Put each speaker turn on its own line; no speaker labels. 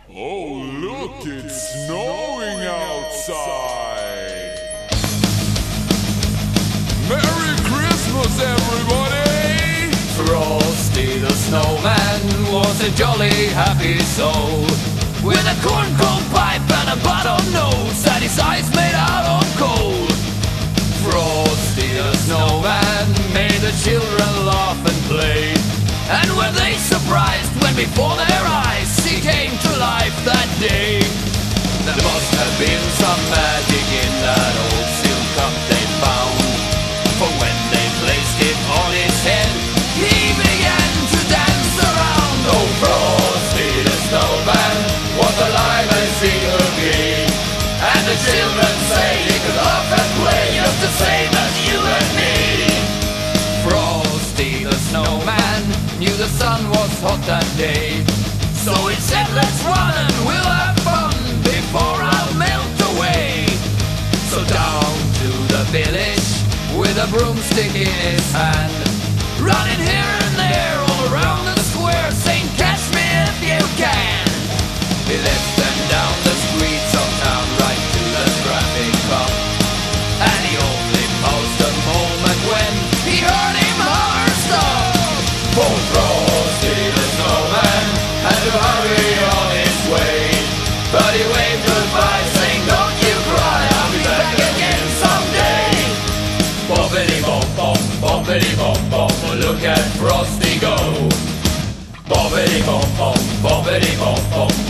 Oh, look, it's snowing outside. Merry Christmas, everybody!
Frosty the Snowman was a jolly happy soul, with a corncob pipe and a button nose, and his eyes made out of coal. Frosty the Snowman made the children laugh and play, and were they surprised when before their eyes he came to life that day. There must have been some magic in that old silk cup they found, for when they placed it on his head, he began to dance around. Oh, Frosty the Snowman was alive and single gay, and the children say he could laugh and play just the same as you and me. Frosty the Snowman knew the sun was hot that day, so he said, let's run and we'll have fun before I'll melt away. So down to the village with a broomstick in his hand, running here and there all around the square, saying, catch me if you can. He left them down the streets of town right to the traffic cop, and he only paused a moment when he heard him holler, stop. Oh, Frosty the Snowman had to hurry on his way, but he waved goodbye saying, don't you cry, I'll be back again someday. Bobbity bop bop, bobbity bop bop, look at Frosty go. Bobbity bop bop, bobbity bop bop,